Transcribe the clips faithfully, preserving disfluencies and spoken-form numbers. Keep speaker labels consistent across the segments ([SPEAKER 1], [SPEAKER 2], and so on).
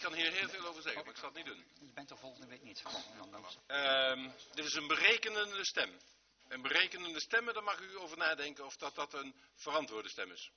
[SPEAKER 1] kan hier heel veel over zeggen, maar ik zal het niet doen.
[SPEAKER 2] Je bent er volgende week niet.
[SPEAKER 1] Uh, dit is een berekenende stem. Een berekenende stemmen, daar mag u over nadenken of dat, dat een verantwoorde stem is.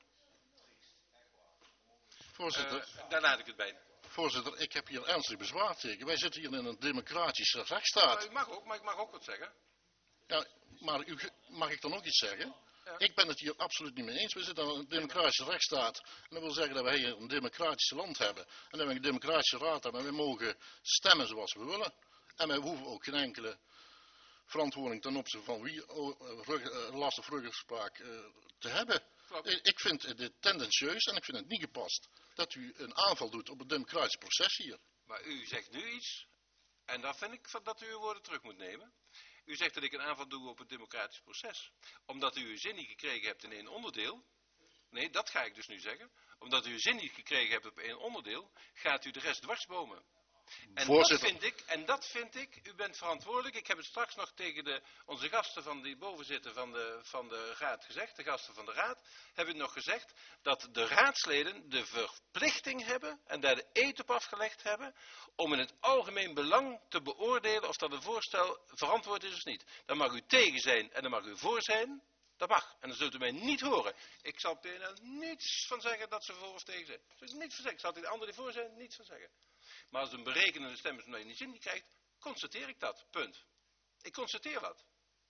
[SPEAKER 3] Voorzitter.
[SPEAKER 1] Uh, daar laat ik het bij.
[SPEAKER 3] Voorzitter, ik heb hier ernstig bezwaar tegen. Wij zitten hier in een democratische rechtsstaat.
[SPEAKER 1] Maar u mag ook, maar ik mag ook wat zeggen.
[SPEAKER 3] Ja, maar u, mag ik dan ook iets zeggen? Ja. Ik ben het hier absoluut niet mee eens. We zitten in een democratische rechtsstaat. En dat wil zeggen dat wij hier een democratisch land hebben. En dat we een democratische raad hebben. En wij mogen stemmen zoals we willen. En wij hoeven ook geen enkele verantwoording ten opzichte van wie uh, last of ruggespraak uh, te hebben. Klopt. Ik vind dit tendentieus en ik vind het niet gepast dat u een aanval doet op het democratisch proces hier.
[SPEAKER 1] Maar u zegt nu iets en dan vind ik dat u uw woorden terug moet nemen. U zegt dat ik een aanval doe op het democratisch proces. Omdat u uw zin niet gekregen hebt in één onderdeel. Nee, dat ga ik dus nu zeggen. Omdat u uw zin niet gekregen hebt op één onderdeel, gaat u de rest dwarsbomen. En dat vind ik, en dat vind ik, u bent verantwoordelijk. Ik heb het straks nog tegen de, onze gasten van die boven zitten van de, van de raad gezegd, de gasten van de raad, hebben nog gezegd dat de raadsleden de verplichting hebben en daar de eed op afgelegd hebben om in het algemeen belang te beoordelen of dat een voorstel verantwoord is of niet. Dan mag u tegen zijn en dan mag u voor zijn. Dat mag. En dan zult u mij niet horen. Ik zal P N L niets van zeggen dat ze voor of tegen zijn. Daar zul ik niets van zeggen. Ik zal tegen de anderen die voor zijn niets van zeggen. Maar als een berekenende stem is omdat je niet zin niet krijgt, constateer ik dat. Punt. Ik constateer dat.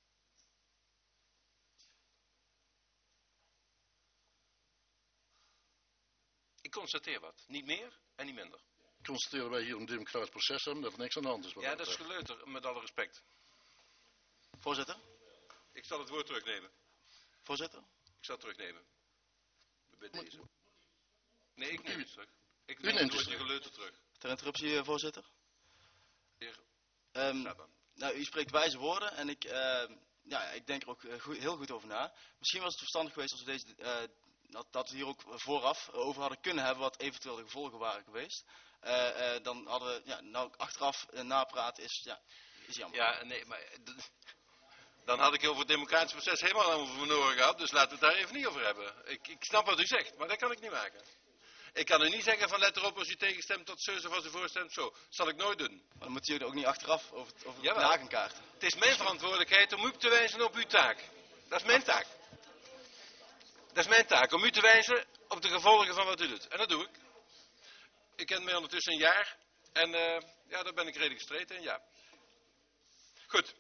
[SPEAKER 1] Ik constateer wat. Niet meer en niet minder.
[SPEAKER 3] Constateren wij hier een democratisch proces hebben, dat er niks aan de hand is.
[SPEAKER 1] Ja, dat is geleuter, met alle respect.
[SPEAKER 4] Voorzitter?
[SPEAKER 1] Ik zal het woord terugnemen.
[SPEAKER 4] Voorzitter?
[SPEAKER 1] Ik zal het terugnemen. Bij deze. Nee, ik neem het terug. Ik
[SPEAKER 3] U
[SPEAKER 1] neem
[SPEAKER 3] neemt
[SPEAKER 1] het woordje
[SPEAKER 3] terug.
[SPEAKER 1] geleuter terug.
[SPEAKER 4] Ter interruptie, voorzitter.
[SPEAKER 1] Heer,
[SPEAKER 4] um, nou, u spreekt wijze woorden en ik, uh, ja, ik denk er ook uh, goed, heel goed over na. Misschien was het verstandig geweest als we deze, uh, dat, dat we hier ook vooraf over hadden kunnen hebben wat eventueel de gevolgen waren geweest. Uh, uh, dan hadden we, ja, nou achteraf uh, napraten is, ja, is jammer.
[SPEAKER 1] Ja, nee, maar dan had ik over het democratisch proces helemaal over mijn oren gehad, dus laten we het daar even niet over hebben. Ik, ik snap wat u zegt, maar dat kan ik niet maken. Ik kan u niet zeggen van let erop als u tegenstemt tot zus of als u voorstemt zo. Dat zal ik nooit doen.
[SPEAKER 4] Maar dan moeten jullie ook niet achteraf over het, over het nakenkaarten.
[SPEAKER 1] Het is mijn verantwoordelijkheid om u te wijzen op uw taak. Dat is mijn taak. Dat is mijn taak, om u te wijzen op de gevolgen van wat u doet. En dat doe ik. Ik ken mij ondertussen een jaar. En uh, ja, daar ben ik redelijk gestreten in, ja. Goed.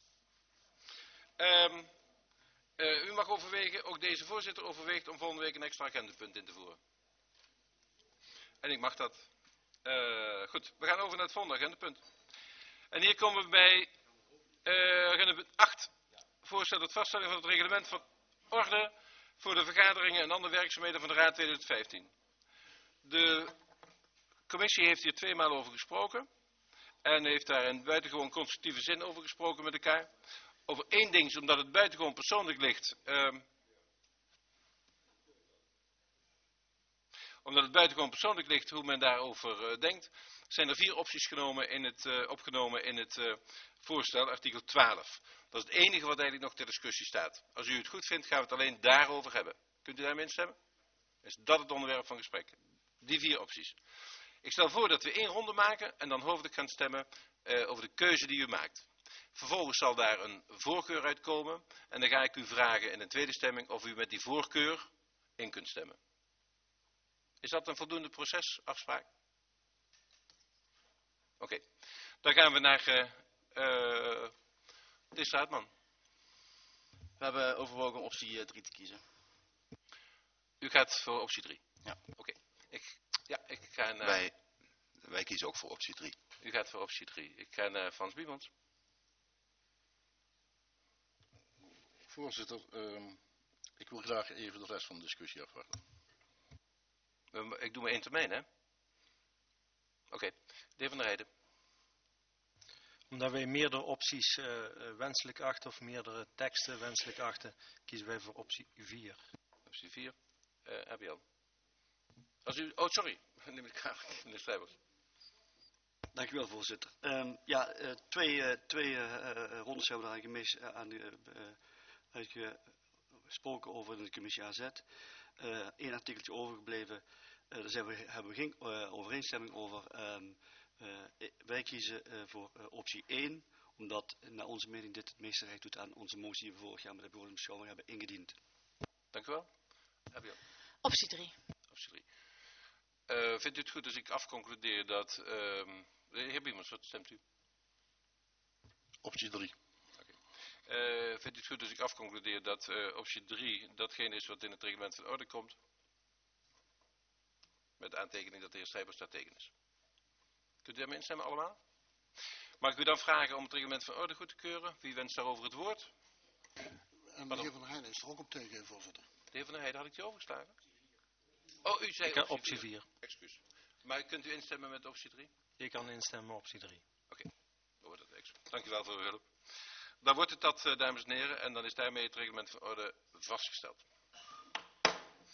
[SPEAKER 1] Um, uh, u mag overwegen, ook deze voorzitter overweegt om volgende week een extra agendapunt in te voeren. En ik mag dat. Uh, goed, we gaan over naar het volgende agendapunt. En hier komen we bij uh, agendapunt acht. Voorstel tot vaststelling van het reglement van orde voor de vergaderingen en andere werkzaamheden van de Raad tweeduizend vijftien. De commissie heeft hier tweemaal over gesproken. En heeft daar in buitengewoon constructieve zin over gesproken met elkaar. Over één ding, omdat het buitengewoon persoonlijk ligt. Uh, Omdat het buitengewoon persoonlijk ligt hoe men daarover uh, denkt, zijn er vier opties genomen in het, uh, opgenomen in het uh, voorstel, artikel twaalf. Dat is het enige wat eigenlijk nog ter discussie staat. Als u het goed vindt, gaan we het alleen daarover hebben. Kunt u daarmee instemmen? Is dat het onderwerp van gesprek? Die vier opties. Ik stel voor dat we één ronde maken en dan hoofdelijk gaan stemmen uh, over de keuze die u maakt. Vervolgens zal daar een voorkeur uitkomen en dan ga ik u vragen in een tweede stemming of u met die voorkeur in kunt stemmen. Is dat een voldoende procesafspraak? Oké. Okay. Dan gaan we naar uh, uh, de Straatman.
[SPEAKER 4] We hebben overwogen om optie drie te kiezen.
[SPEAKER 1] U gaat voor optie drie?
[SPEAKER 4] Ja.
[SPEAKER 1] Oké. Okay. Ik, ja, ik ga naar...
[SPEAKER 5] Wij, wij kiezen ook voor optie drie.
[SPEAKER 1] U gaat voor optie drie. Ik ga naar Frans Biemans.
[SPEAKER 3] Voorzitter, uh, ik wil graag even de rest van de discussie afwachten.
[SPEAKER 1] Ik doe maar één termijn, hè? Oké. Okay. De heer Van der Heijden.
[SPEAKER 6] Omdat wij meerdere opties uh, wenselijk achten of meerdere teksten wenselijk achten, kiezen wij voor optie vier.
[SPEAKER 1] Optie vier. Uh, heb je al. Als u... Oh, sorry. Neem ik graag, meneer Strijbers.
[SPEAKER 7] Dank u wel, voorzitter. Um, ja, uh, twee, uh, twee uh, rondes hebben we daar gemis, uh, aan de, uh, uitgesproken over in de commissie A Z. Eén uh, artikeltje overgebleven. daar zijn we, hebben we geen uh, overeenstemming over. Um, uh, wij kiezen uh, voor uh, optie één, omdat naar onze mening dit het meeste recht doet aan onze motie die we vorig jaar met de begrotingsbeschouwing hebben ingediend.
[SPEAKER 1] Dank u wel. Heb je
[SPEAKER 2] Optie drie.
[SPEAKER 1] Optie drie. Uh, vindt u het goed als ik afconcludeer dat... Uh, de heer Biemers, wat stemt u?
[SPEAKER 3] Optie drie.
[SPEAKER 1] Uh, vindt u het goed als ik afconcludeer dat uh, optie drie datgene is wat in het reglement van orde komt? Met de aantekening dat de heer Strijbers daar tegen is. Kunt u daarmee instemmen allemaal? Mag ik u dan vragen om het reglement van orde goed te keuren? Wie wenst daarover het woord?
[SPEAKER 8] En de heer Van der Heijden is er ook op tegen, voorzitter.
[SPEAKER 1] De heer Van der Heijden, had ik die overgeslagen? Oh, u zei
[SPEAKER 6] ik optie,
[SPEAKER 1] optie
[SPEAKER 6] vier.
[SPEAKER 1] Excuus. Maar kunt u instemmen met optie drie?
[SPEAKER 6] Ik kan instemmen op optie drie.
[SPEAKER 1] Oké, okay. Dan wordt het excuus. Dank u wel voor uw hulp. Dan wordt het dat, dames en heren, en dan is daarmee het reglement van orde vastgesteld.